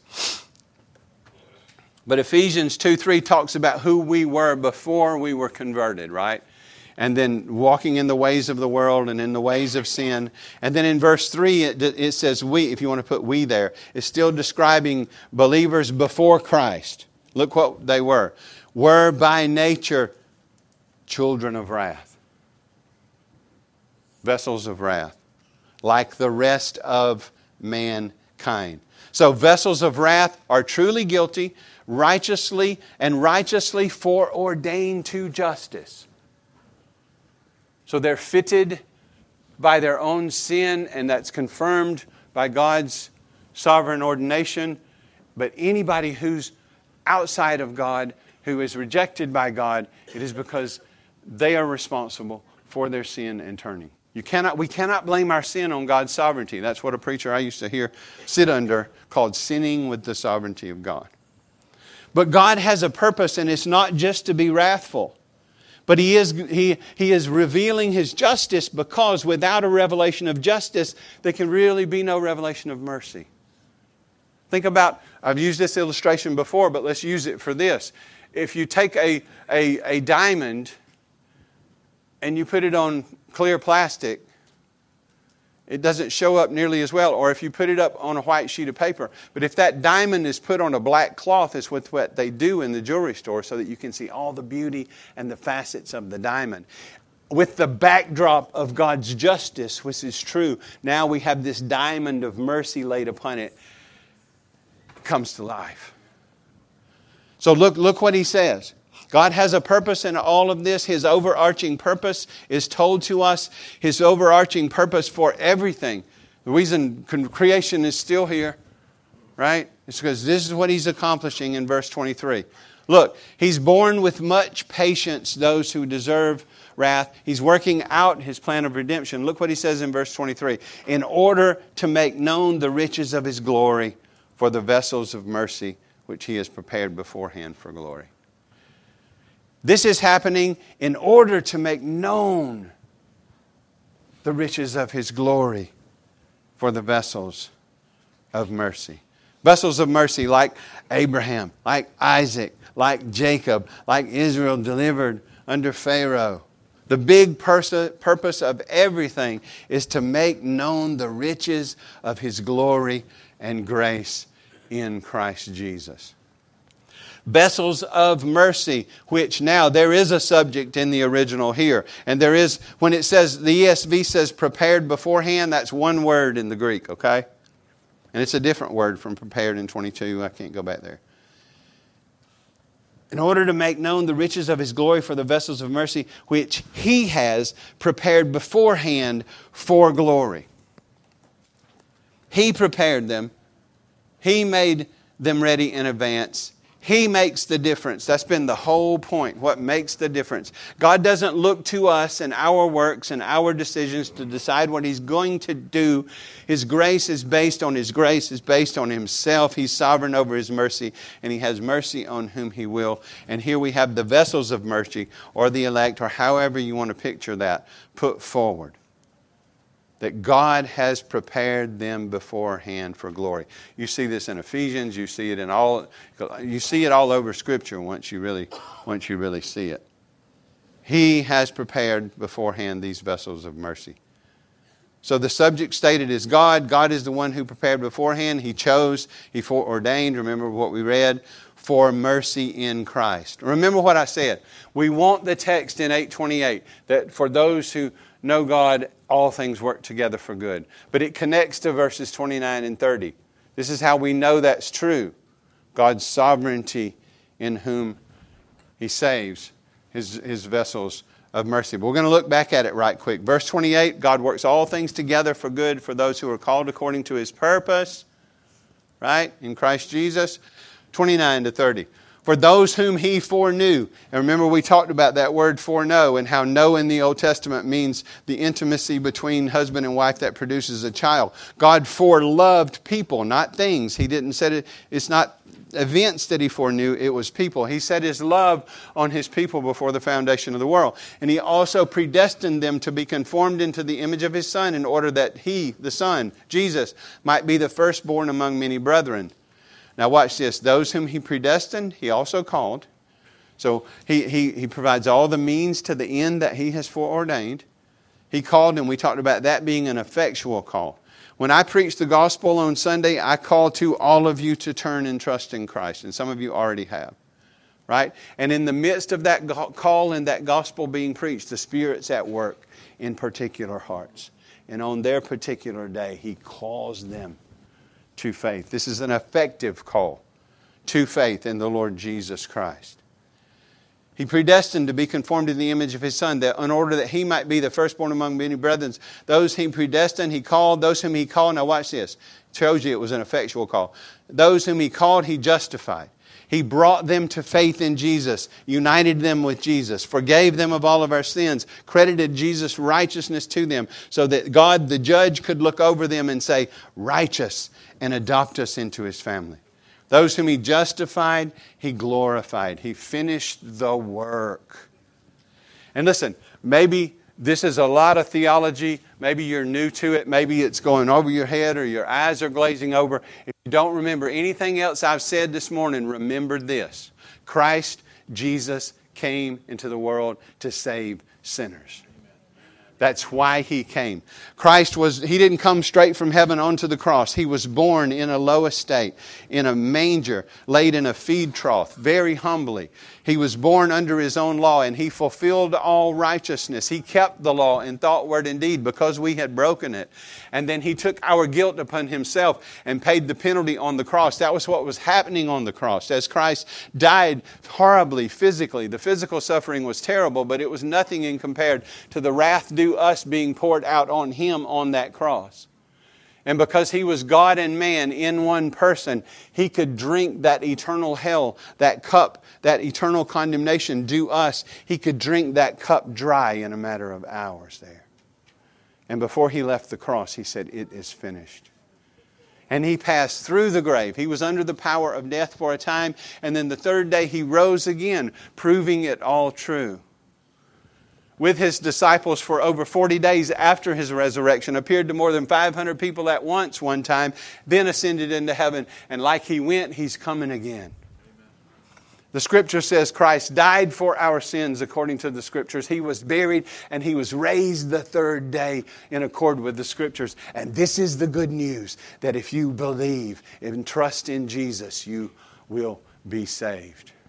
But Ephesians two three talks about who we were before we were converted, right? And then walking in the ways of the world and in the ways of sin. And then in verse three it, it says we, if you want to put we there, it's still describing believers before Christ. Look what they were. Were by nature children of wrath. Vessels of wrath. Like the rest of mankind. So vessels of wrath are truly guilty, righteously and righteously foreordained to justice. So they're fitted by their own sin, and that's confirmed by God's sovereign ordination. But anybody who's outside of God, who is rejected by God, it is because they are responsible for their sin and turning. You cannot, we cannot blame our sin on God's sovereignty. That's what a preacher I used to hear sit under called sinning with the sovereignty of God. But God has a purpose, and it's not just to be wrathful. But He is, he, he is revealing His justice, because without a revelation of justice, there can really be no revelation of mercy. Think about, I've used this illustration before, but let's use it for this. If you take a, a, a diamond and you put it on clear plastic, it doesn't show up nearly as well. Or if you put it up on a white sheet of paper. But if that diamond is put on a black cloth, it's with what they do in the jewelry store, so that you can see all the beauty and the facets of the diamond. With the backdrop of God's justice, which is true, now we have this diamond of mercy laid upon it. It comes to life. So look, look what He says. God has a purpose in all of this. His overarching purpose is told to us. His overarching purpose for everything. The reason creation is still here, right? It's because this is what He's accomplishing in verse twenty-three. Look, He's borne with much patience those who deserve wrath. He's working out His plan of redemption. Look what He says in verse twenty-three. In order to make known the riches of His glory for the vessels of mercy which He has prepared beforehand for glory. This is happening in order to make known the riches of His glory for the vessels of mercy. Vessels of mercy like Abraham, like Isaac, like Jacob, like Israel delivered under Pharaoh. The big pers- purpose of everything is to make known the riches of His glory and grace in Christ Jesus. Vessels of mercy, which now there is a subject in the original here. And there is, when it says, the E S V says prepared beforehand, that's one word in the Greek, okay? And it's a different word from prepared in twenty-two. I can't go back there. In order to make known the riches of His glory for the vessels of mercy, which He has prepared beforehand for glory. He prepared them. He made them ready in advance. He makes the difference. That's been the whole point. What makes the difference? God doesn't look to us and our works and our decisions to decide what He's going to do. His grace is based on His grace, is based on Himself. He's sovereign over His mercy, and He has mercy on whom He will. And here we have the vessels of mercy, or the elect, or however you want to picture that, put forward. That God has prepared them beforehand for glory. You see this in Ephesians. You see it in all. You see it all over Scripture once you really, once you really see it. He has prepared beforehand these vessels of mercy. So the subject stated is God. God is the one who prepared beforehand. He chose. He foreordained. Remember what we read. For mercy in Christ. Remember what I said. We want the text in eight twenty-eight that for those who know God, all things work together for good. But it connects to verses twenty-nine and thirty. This is how we know that's true. God's sovereignty in whom He saves His, his vessels of mercy. But we're going to look back at it right quick. Verse twenty-eight, God works all things together for good for those who are called according to His purpose. Right? In Christ Jesus. twenty-nine to thirty. For those whom He foreknew. And remember we talked about that word foreknow and how know in the Old Testament means the intimacy between husband and wife that produces a child. God foreloved people, not things. He didn't say it. It's not events that He foreknew. It was people. He set His love on His people before the foundation of the world. And He also predestined them to be conformed into the image of His Son in order that He, the Son, Jesus, might be the firstborn among many brethren. Now watch this. Those whom He predestined, He also called. So he, he, he provides all the means to the end that He has foreordained. He called, and we talked about that being an effectual call. When I preach the gospel on Sunday, I call to all of you to turn and trust in Christ. And some of you already have. Right? And in the midst of that call and that gospel being preached, the Spirit's at work in particular hearts. And on their particular day, He calls them to faith. This is an effective call to faith in the Lord Jesus Christ. He predestined to be conformed to the image of His Son, that in order that He might be the firstborn among many brethren. Those He predestined, He called. Those whom He called, now watch this. It tells you it was an effectual call. Those whom He called, He justified. He brought them to faith in Jesus, united them with Jesus, forgave them of all of our sins, credited Jesus' righteousness to them, so that God, the judge, could look over them and say, righteous, and adopt us into His family. Those whom He justified, He glorified. He finished the work. And listen, maybe this is a lot of theology. Maybe you're new to it. Maybe it's going over your head or your eyes are glazing over. If you don't remember anything else I've said this morning, remember this. Christ Jesus came into the world to save sinners. That's why He came. Christ was, He didn't come straight from heaven onto the cross. He was born in a low estate, in a manger, laid in a feed trough, very humbly. He was born under His own law, and He fulfilled all righteousness. He kept the law in thought, word, and deed because we had broken it. And then He took our guilt upon Himself and paid the penalty on the cross. That was what was happening on the cross. As Christ died horribly, physically, the physical suffering was terrible, but it was nothing in compared to the wrath due us being poured out on Him on that cross. And because He was God and man in one person, He could drink that eternal hell, that cup, that eternal condemnation due us. He could drink that cup dry in a matter of hours there. And before He left the cross, He said, it is finished. And He passed through the grave. He was under the power of death for a time. And then the third day He rose again, proving it all true. With His disciples for over forty days after His resurrection, appeared to more than five hundred people at once one time, then ascended into heaven. And like He went, He's coming again. Amen. The Scripture says Christ died for our sins according to the Scriptures. He was buried and He was raised the third day in accord with the Scriptures. And this is the good news, that if you believe and trust in Jesus, you will be saved.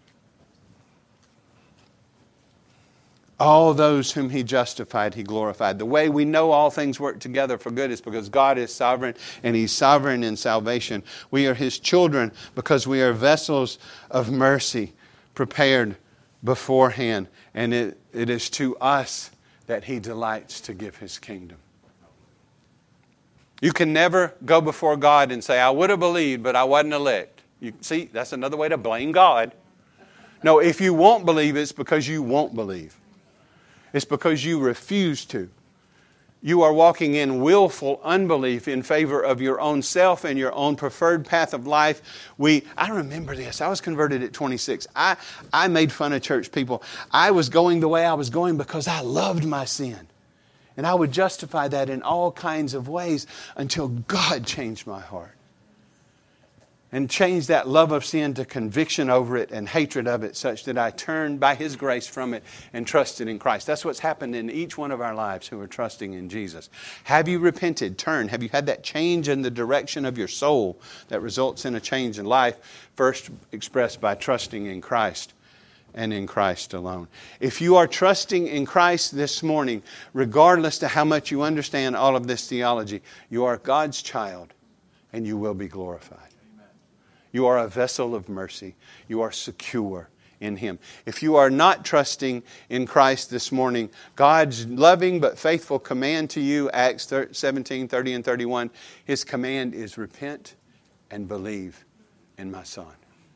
All those whom He justified, He glorified. The way we know all things work together for good is because God is sovereign, and He's sovereign in salvation. We are His children because we are vessels of mercy prepared beforehand. And it, it is to us that He delights to give His kingdom. You can never go before God and say, I would have believed, but I wasn't elect. You see, that's another way to blame God. No, if you won't believe, it's because you won't believe. It's because you refuse to. You are walking in willful unbelief in favor of your own self and your own preferred path of life. We, I remember this. I was converted at twenty-six. I, I made fun of church people. I was going the way I was going because I loved my sin. And I would justify that in all kinds of ways until God changed my heart. And changed that love of sin to conviction over it and hatred of it, such that I turned by His grace from it and trusted in Christ. That's what's happened in each one of our lives who are trusting in Jesus. Have you repented? Turned? Have you had that change in the direction of your soul that results in a change in life? First expressed by trusting in Christ and in Christ alone. If you are trusting in Christ this morning, regardless to how much you understand all of this theology, you are God's child and you will be glorified. You are a vessel of mercy. You are secure in Him. If you are not trusting in Christ this morning, God's loving but faithful command to you, Acts seventeen, thirty and thirty-one, His command is repent and believe in my Son.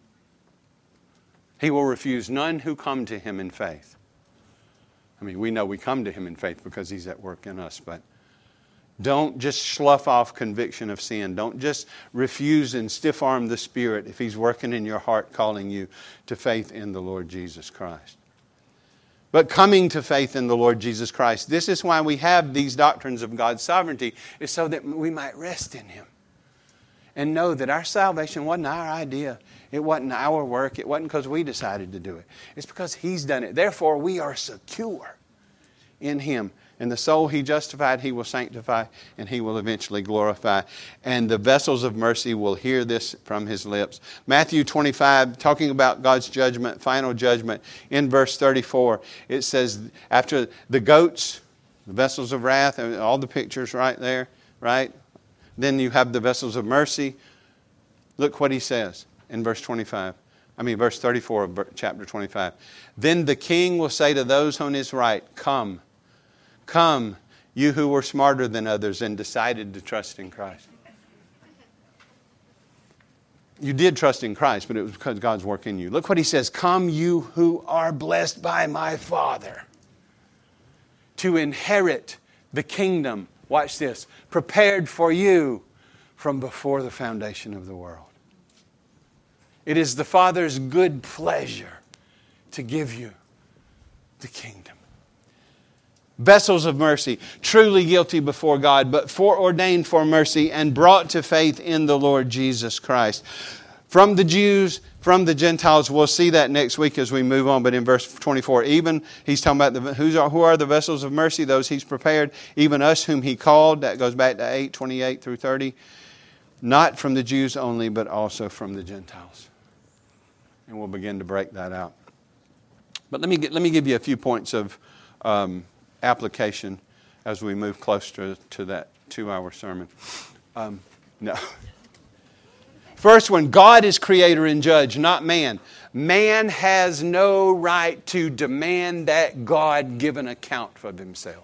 He will refuse none who come to Him in faith. I mean, we know we come to Him in faith because He's at work in us, but don't just slough off conviction of sin. Don't just refuse and stiff-arm the Spirit if He's working in your heart, calling you to faith in the Lord Jesus Christ. But coming to faith in the Lord Jesus Christ, this is why we have these doctrines of God's sovereignty, is so that we might rest in Him. And know that our salvation wasn't our idea. It wasn't our work. It wasn't because we decided to do it. It's because He's done it. Therefore, we are secure in Him. And the soul He justified, He will sanctify, and He will eventually glorify. And the vessels of mercy will hear this from His lips. Matthew twenty-five, talking about God's judgment, final judgment, in verse thirty-four, it says, after the goats, the vessels of wrath, and all the pictures right there, right? Then you have the vessels of mercy. Look what He says in verse twenty-five. I mean, verse thirty-four of chapter twenty-five. Then the King will say to those on His right, Come. Come, you who were smarter than others and decided to trust in Christ. You did trust in Christ, but it was because God's work in you. Look what He says. Come, you who are blessed by my Father, to inherit the kingdom. Watch this. Prepared for you from before the foundation of the world. It is the Father's good pleasure to give you the kingdom. Vessels of mercy, truly guilty before God, but foreordained for mercy and brought to faith in the Lord Jesus Christ. From the Jews, from the Gentiles, we'll see that next week as we move on. But in verse twenty-four, even, he's talking about the, who's, who are the vessels of mercy, those He's prepared, even us whom He called. That goes back to eight, twenty-eight through thirty. Not from the Jews only, but also from the Gentiles. And we'll begin to break that out. But let me, get, let me give you a few points of Um, application as we move closer to that two-hour sermon. Um, no. First one, God is creator and judge, not man. Man has no right to demand that God give an account of Himself.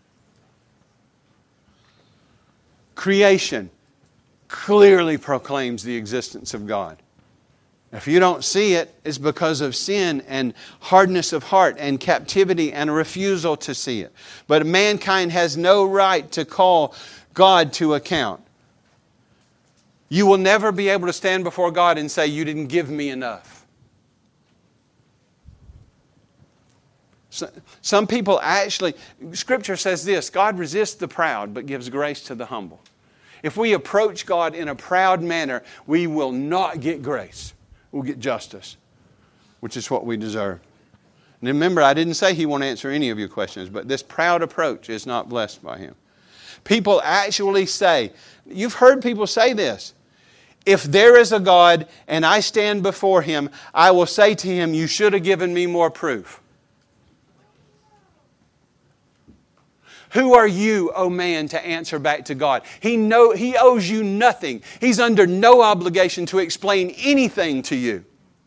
Creation clearly proclaims the existence of God. If you don't see it, it's because of sin and hardness of heart and captivity and a refusal to see it. But mankind has no right to call God to account. You will never be able to stand before God and say, you didn't give me enough. So, some people actually, Scripture says this, God resists the proud but gives grace to the humble. If we approach God in a proud manner, we will not get grace. We'll get justice, which is what we deserve. And remember, I didn't say He won't answer any of your questions, but this proud approach is not blessed by Him. People actually say, you've heard people say this, if there is a God and I stand before Him, I will say to Him, you should have given me more proof. Who are you, O man, to answer back to God? He know, He owes you nothing. He's under no obligation to explain anything to you.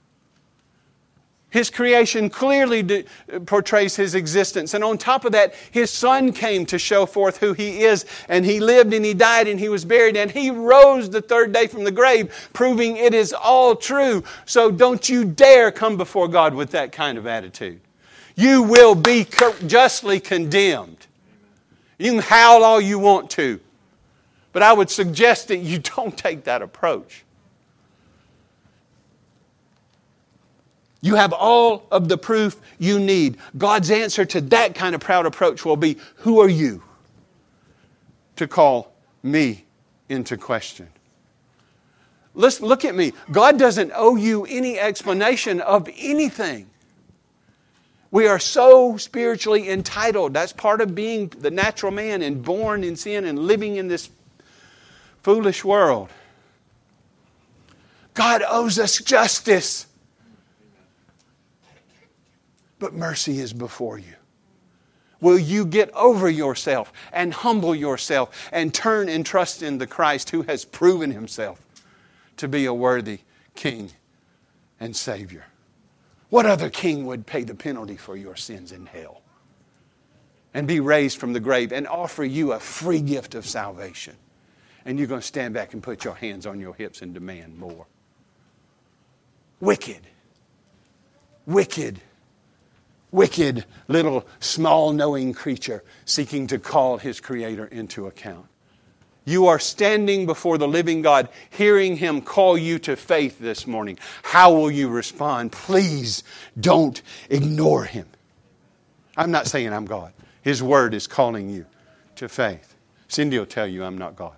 His creation clearly de- portrays His existence. And on top of that, His Son came to show forth who He is. And He lived and He died and He was buried. And He rose the third day from the grave, proving it is all true. So don't you dare come before God with that kind of attitude. You will be justly condemned. You can howl all you want to. But I would suggest that you don't take that approach. You have all of the proof you need. God's answer to that kind of proud approach will be, who are you to call me into question? Listen, look at me. God doesn't owe you any explanation of anything. We are so spiritually entitled. That's part of being the natural man and born in sin and living in this foolish world. God owes us justice. But mercy is before you. Will you get over yourself and humble yourself and turn and trust in the Christ who has proven Himself to be a worthy King and Savior? What other king would pay the penalty for your sins in hell and be raised from the grave and offer you a free gift of salvation? And you're going to stand back and put your hands on your hips and demand more. Wicked. Wicked. Wicked little small knowing creature seeking to call his Creator into account. You are standing before the living God, hearing Him call you to faith this morning. How will you respond? Please don't ignore Him. I'm not saying I'm God. His Word is calling you to faith. Cindy will tell you I'm not God.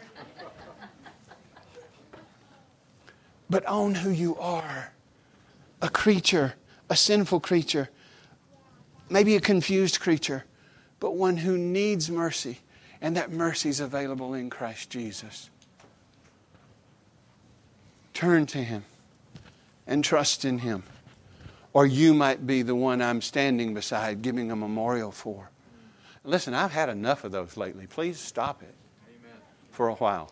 But own who you are. A creature, a sinful creature, maybe a confused creature, but one who needs mercy. And that mercy is available in Christ Jesus. Turn to Him and trust in Him. Or you might be the one I'm standing beside giving a memorial for. Listen, I've had enough of those lately. Please stop it. Amen. For a while.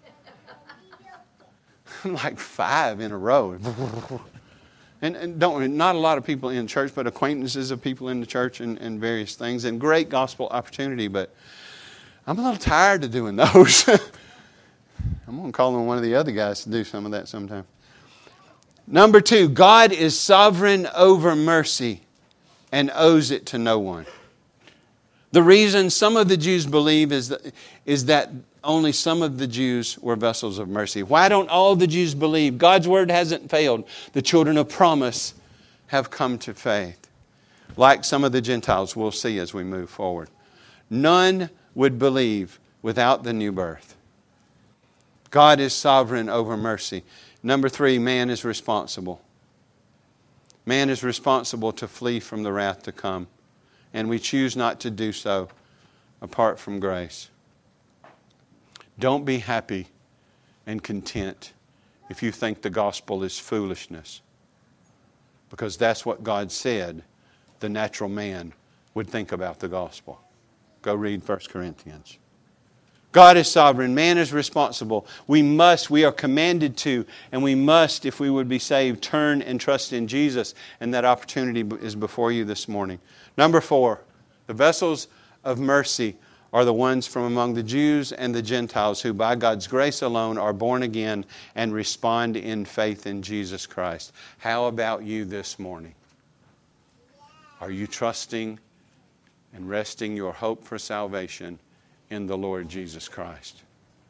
Like five in a row. And, and don't not a lot of people in church, but acquaintances of people in the church and, and various things. And great gospel opportunity, but I'm a little tired of doing those. I'm going to call on one of the other guys to do some of that sometime. Number two, God is sovereign over mercy and owes it to no one. The reason some of the Jews believe is that, is that only some of the Jews were vessels of mercy. Why don't all the Jews believe? God's word hasn't failed. The children of promise have come to faith. Like some of the Gentiles, we'll see as we move forward. None would believe without the new birth. God is sovereign over mercy. Number three, man is responsible. Man is responsible to flee from the wrath to come. And we choose not to do so apart from grace. Don't be happy and content if you think the gospel is foolishness. Because that's what God said the natural man would think about the gospel. Go read First Corinthians. God is sovereign. Man is responsible. We must, we are commanded to, and we must, if we would be saved, turn and trust in Jesus. And that opportunity is before you this morning. Number four, the vessels of mercy are the ones from among the Jews and the Gentiles who by God's grace alone are born again and respond in faith in Jesus Christ. How about you this morning? Are you trusting and resting your hope for salvation in the Lord Jesus Christ?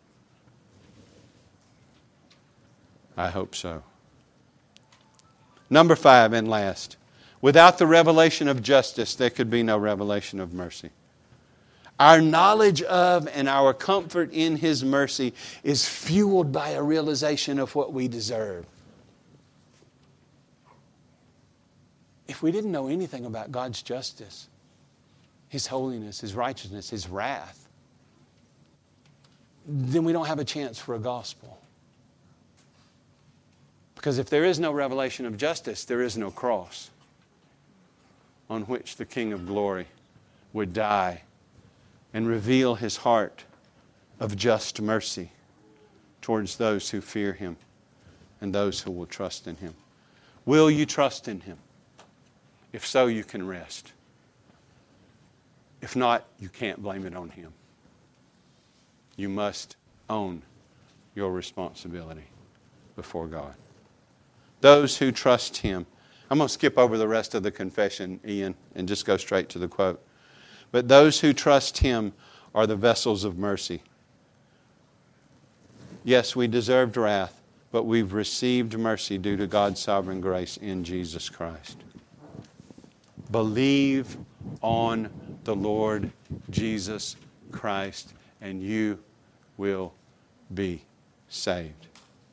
I hope so. Number five and last. Without the revelation of justice, there could be no revelation of mercy. Our knowledge of and our comfort in His mercy is fueled by a realization of what we deserve. If we didn't know anything about God's justice, His holiness, His righteousness, His wrath, then we don't have a chance for a gospel. Because if there is no revelation of justice, there is no cross on which the King of Glory would die and reveal His heart of just mercy towards those who fear Him and those who will trust in Him. Will you trust in Him? If so, you can rest. If not, you can't blame it on Him. You must own your responsibility before God. Those who trust Him. I'm going to skip over the rest of the confession, Ian, and just go straight to the quote. But those who trust Him are the vessels of mercy. Yes, we deserved wrath, but we've received mercy due to God's sovereign grace in Jesus Christ. Believe on the Lord Jesus Christ, and you will be saved.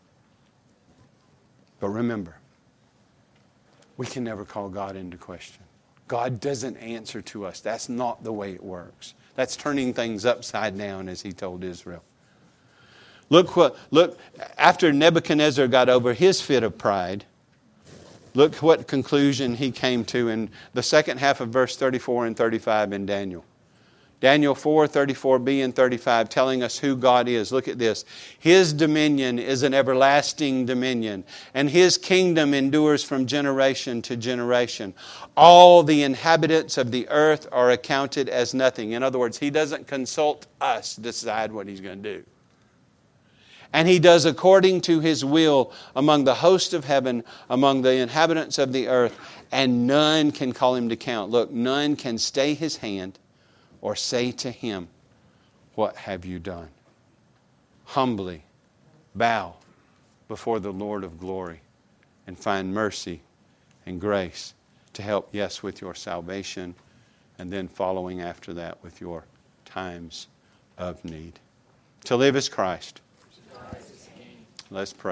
But remember, we can never call God into question. God doesn't answer to us. That's not the way it works. That's turning things upside down, as He told Israel. Look what look after Nebuchadnezzar got over his fit of pride. Look what conclusion he came to in the second half of verse thirty-four and thirty-five in Daniel. Daniel four, thirty-four b and thirty-five, telling us who God is. Look at this. His dominion is an everlasting dominion, and His kingdom endures from generation to generation. All the inhabitants of the earth are accounted as nothing. In other words, He doesn't consult us to decide what He's going to do. And He does according to His will among the host of heaven, among the inhabitants of the earth, and none can call Him to count. Look, none can stay His hand or say to Him, "What have you done?" Humbly bow before the Lord of glory and find mercy and grace to help, yes, with your salvation, and then following after that with your times of need. To live is Christ. Let's pray.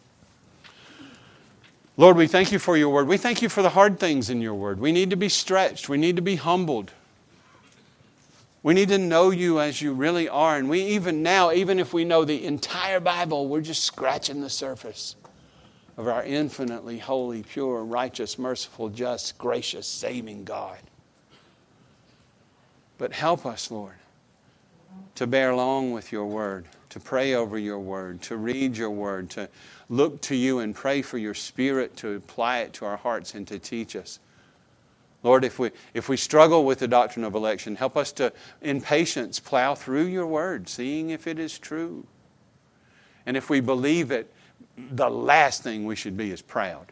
Lord, we thank You for Your Word. We thank You for the hard things in Your Word. We need to be stretched. We need to be humbled. We need to know You as You really are. And we even now, even if we know the entire Bible, we're just scratching the surface of our infinitely holy, pure, righteous, merciful, just, gracious, saving God. But help us, Lord, to bear along with Your Word, to pray over Your Word, to read Your Word, to look to You and pray for Your Spirit to apply it to our hearts and to teach us. Lord, if we if we struggle with the doctrine of election, help us to, in patience, plow through Your Word, seeing if it is true. And if we believe it, the last thing we should be is proud.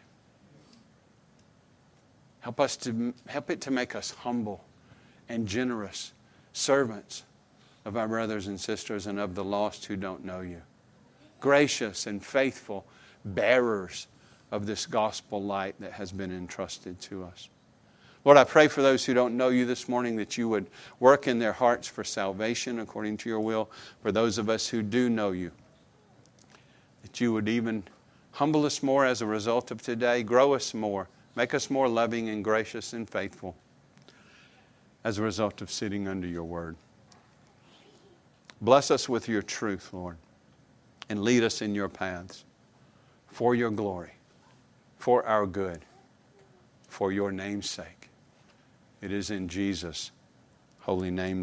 Help us to help it to make us humble and generous servants of our brothers and sisters and of the lost who don't know You. Gracious and faithful bearers of this gospel light that has been entrusted to us. Lord, I pray for those who don't know You this morning that You would work in their hearts for salvation according to Your will. For those of us who do know You, that You would even humble us more as a result of today, grow us more, make us more loving and gracious and faithful as a result of sitting under Your Word. Bless us with Your truth, Lord, and lead us in Your paths for Your glory, for our good, for Your name's sake. It is in Jesus' holy name